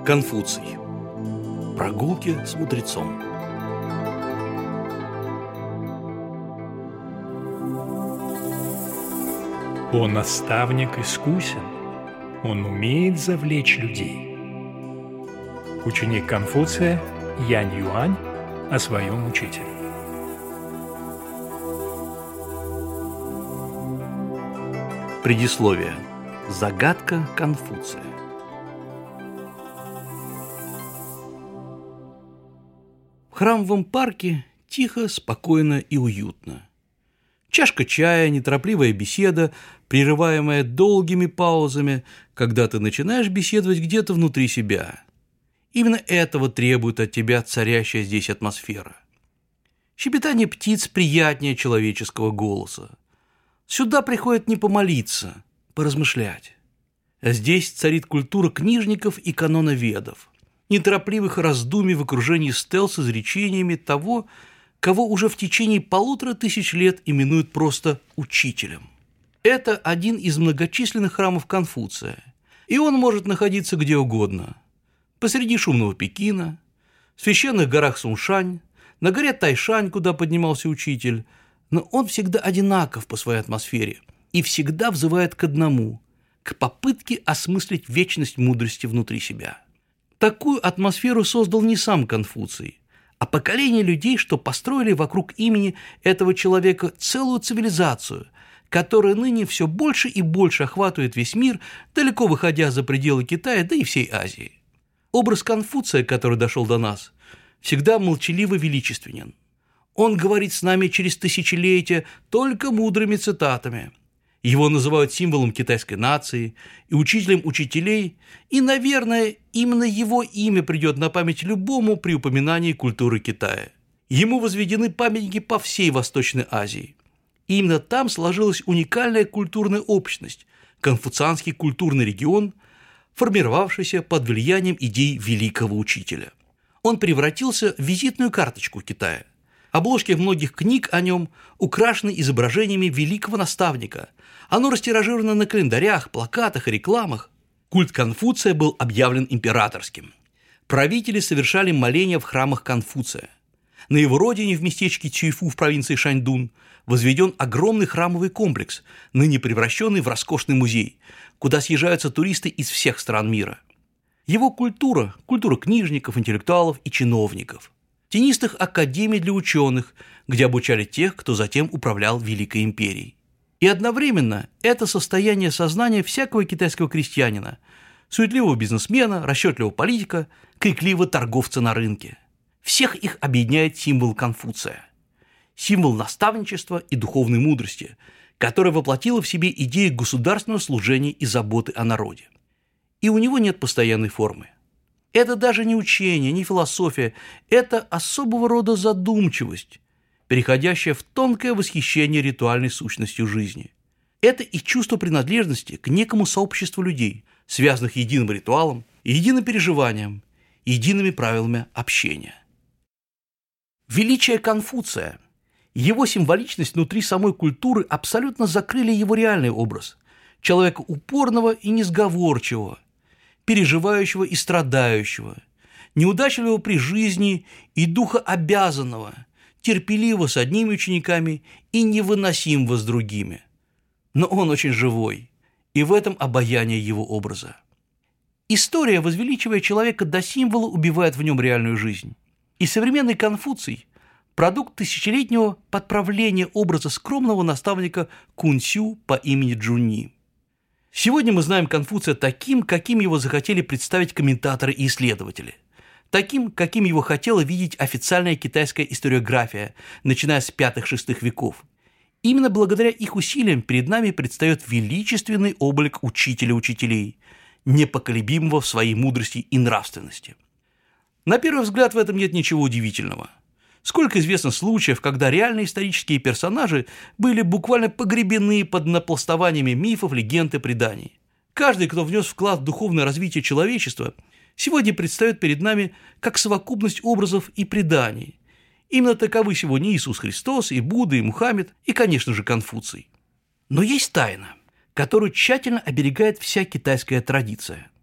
Конфуций. Прогулки с мудрецом. Он наставник искусен, он умеет завлечь людей. Ученик Конфуция Янь Юань о своем учителе. Предисловие. Загадка Конфуция. В храмовом парке тихо, спокойно и уютно. Чашка чая, неторопливая беседа, прерываемая долгими паузами, когда ты начинаешь беседовать где-то внутри себя. Именно этого требует от тебя царящая здесь атмосфера. Щебетание птиц приятнее человеческого голоса. Сюда приходят не помолиться, поразмышлять. А здесь царит культура книжников и каноноведов, неторопливых раздумий в окружении стел с изречениями того, кого уже в течение 1500 лет именуют просто учителем. Это один из многочисленных храмов Конфуция, и он может находиться где угодно. Посреди шумного Пекина, в священных горах Суншань, на горе Тайшань, куда поднимался учитель, но он всегда одинаков по своей атмосфере и всегда взывает к одному – к попытке осмыслить вечность мудрости внутри себя. Такую атмосферу создал не сам Конфуций, а поколение людей, что построили вокруг имени этого человека целую цивилизацию, которая ныне все больше и больше охватывает весь мир, далеко выходя за пределы Китая, да и всей Азии. Образ Конфуция, который дошел до нас, всегда молчаливо величественен. Он говорит с нами через тысячелетия только мудрыми цитатами. Его называют символом китайской нации и учителем учителей, и, наверное, именно его имя придет на память любому при упоминании культуры Китая. Ему возведены памятники по всей Восточной Азии. И именно там сложилась уникальная культурная общность, конфуцианский культурный регион, формировавшийся под влиянием идей великого учителя. Он превратился в визитную карточку Китая. Обложки многих книг о нем украшены изображениями великого наставника. Оно растиражировано на календарях, плакатах и рекламах. Культ Конфуция был объявлен императорским. Правители совершали моления в храмах Конфуция. На его родине, в местечке Цюйфу в провинции Шаньдун, возведен огромный храмовый комплекс, ныне превращенный в роскошный музей, куда съезжаются туристы из всех стран мира. Его культура – культура книжников, интеллектуалов и чиновников. Тенистых академий для ученых, где обучали тех, кто затем управлял Великой империей. И одновременно это состояние сознания всякого китайского крестьянина, суетливого бизнесмена, расчетливого политика, крикливого торговца на рынке. Всех их объединяет символ Конфуция. Символ наставничества и духовной мудрости, которая воплотила в себе идею государственного служения и заботы о народе. И у него нет постоянной формы. Это даже не учение, не философия, это особого рода задумчивость, переходящая в тонкое восхищение ритуальной сущностью жизни. Это и чувство принадлежности к некому сообществу людей, связанных единым ритуалом, единым переживанием, едиными правилами общения. Величие Конфуция, его символичность внутри самой культуры абсолютно закрыли его реальный образ – человека упорного и несговорчивого, переживающего и страдающего, неудачливого при жизни и духа обязанного, терпеливого с одними учениками и невыносимого с другими. Но он очень живой, и в этом обаяние его образа. История, возвеличивая человека до символа, убивает в нем реальную жизнь. И современный Конфуций – продукт тысячелетнего подправления образа скромного наставника Кунцю по имени Джунни. Сегодня мы знаем Конфуция таким, каким его захотели представить комментаторы и исследователи. Таким, каким его хотела видеть официальная китайская историография, начиная с V-VI веков. Именно благодаря их усилиям перед нами предстает величественный облик учителя учителей, непоколебимого в своей мудрости и нравственности. На первый взгляд в этом нет ничего удивительного. Сколько известно случаев, когда реальные исторические персонажи были буквально погребены под напластованиями мифов, легенд и преданий. Каждый, кто внес вклад в духовное развитие человечества, сегодня предстает перед нами как совокупность образов и преданий. Именно таковы сегодня Иисус Христос, и Будда, и Мухаммед, и, конечно же, Конфуций. Но есть тайна, которую тщательно оберегает вся китайская традиция.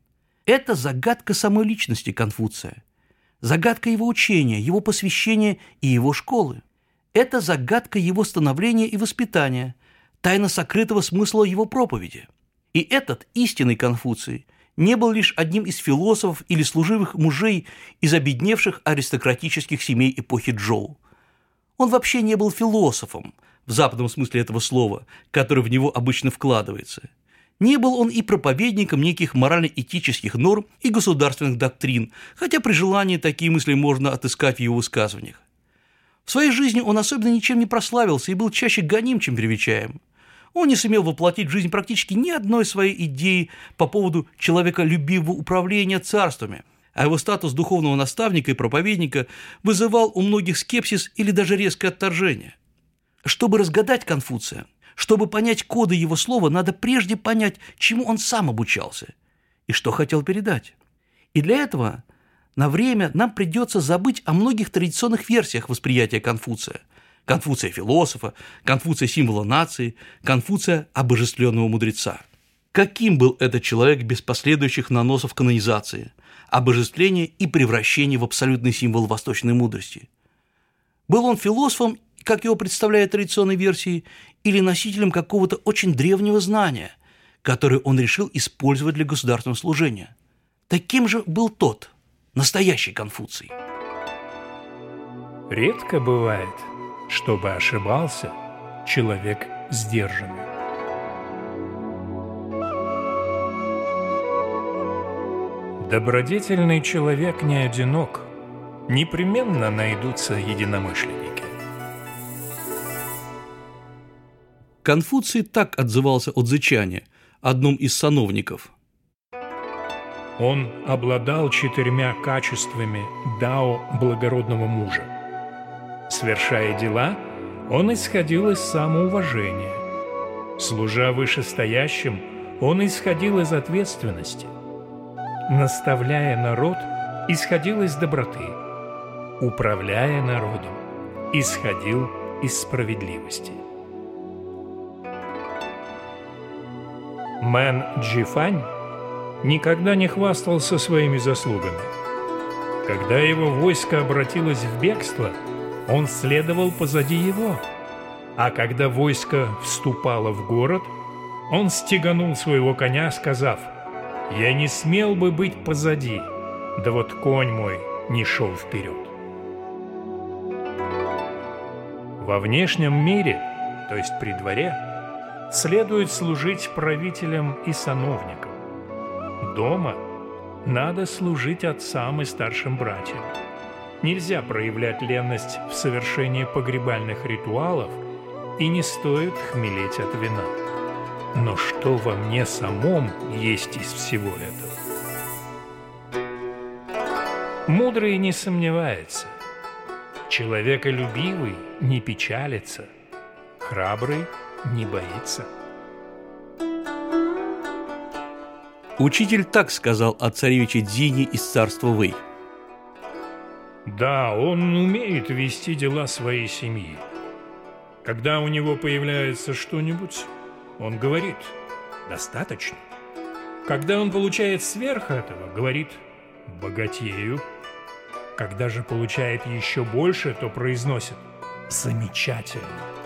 Это загадка самой личности Конфуция, загадка его учения, его посвящения и его школы. Это загадка его становления и воспитания, тайна сокрытого смысла его проповеди. И этот истинный Конфуций не был лишь одним из философов или служивых мужей из обедневших аристократических семей эпохи Чжоу. Он вообще не был философом, в западном смысле этого слова, который в него обычно вкладывается. Не был он и проповедником неких морально-этических норм и государственных доктрин, хотя при желании такие мысли можно отыскать в его высказываниях. В своей жизни он особенно ничем не прославился и был чаще гоним, чем привечаем. Он не сумел воплотить в жизнь практически ни одной своей идеи по поводу человеколюбивого управления царствами, а его статус духовного наставника и проповедника вызывал у многих скепсис или даже резкое отторжение. Чтобы разгадать Конфуция, чтобы понять коды его слова, надо прежде понять, чему он сам обучался и что хотел передать. И для этого на время нам придется забыть о многих традиционных версиях восприятия Конфуция. Конфуция философа, Конфуция символа нации, Конфуция обожествленного мудреца. Каким был этот человек без последующих наносов канонизации, обожествления и превращения в абсолютный символ восточной мудрости? Был он философом, как его представляют традиционные версии, или носителем какого-то очень древнего знания, которое он решил использовать для государственного служения? Таким же был тот, настоящий Конфуций. Редко бывает, чтобы ошибался человек сдержанный. Добродетельный человек не одинок, непременно найдутся единомышленники. Конфуций так отзывался о Цзычане, одном из сановников. Он обладал 4 качествами дао благородного мужа. Свершая дела, он исходил из самоуважения. Служа вышестоящим, он исходил из ответственности. Наставляя народ, исходил из доброты. Управляя народом, исходил из справедливости. Мэн Джифань никогда не хвастался своими заслугами. Когда его войско обратилось в бегство, он следовал позади его, а когда войско вступало в город, он стеганул своего коня, сказав: «Я не смел бы быть позади, да вот конь мой не шел вперед». Во внешнем мире, то есть при дворе, следует служить правителям и сановникам. Дома надо служить отцам и старшим братьям. Нельзя проявлять ленность в совершении погребальных ритуалов, и не стоит хмелеть от вина. Но что во мне самом есть из всего этого? Мудрый не сомневается, человеколюбивый не печалится, храбрый не боится. Учитель так сказал о царевиче Цзине из царства Вэй. Да, он умеет вести дела своей семьи. Когда у него появляется что-нибудь, он говорит: «Достаточно». Когда он получает сверх этого, говорит: «Богатею». Когда же получает еще больше, то произносит: «Замечательно».